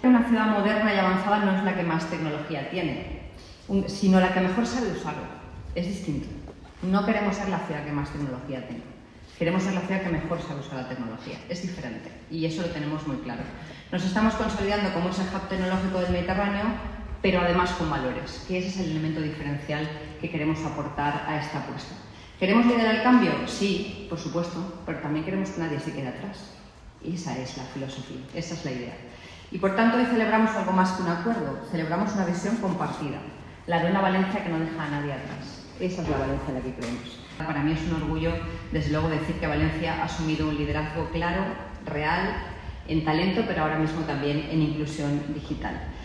Una ciudad moderna y avanzada no es la que más tecnología tiene, sino la que mejor sabe usarla. Es distinto. No queremos ser la ciudad que más tecnología tenga. Queremos ser la ciudad que mejor sabe usar la tecnología. Es diferente y eso lo tenemos muy claro. Nos estamos consolidando como ese hub tecnológico del Mediterráneo, pero además con valores, que ese es el elemento diferencial que queremos aportar a esta apuesta. ¿Queremos liderar el cambio? Sí, por supuesto, pero también queremos que nadie se quede atrás. Esa es la filosofía, esa es la idea. Y por tanto hoy celebramos algo más que un acuerdo, celebramos una visión compartida, la de una Valencia que no deja a nadie atrás. Esa es la Valencia en la que creemos. Para mí es un orgullo, desde luego, decir que Valencia ha asumido un liderazgo claro, real, en talento, pero ahora mismo también en inclusión digital.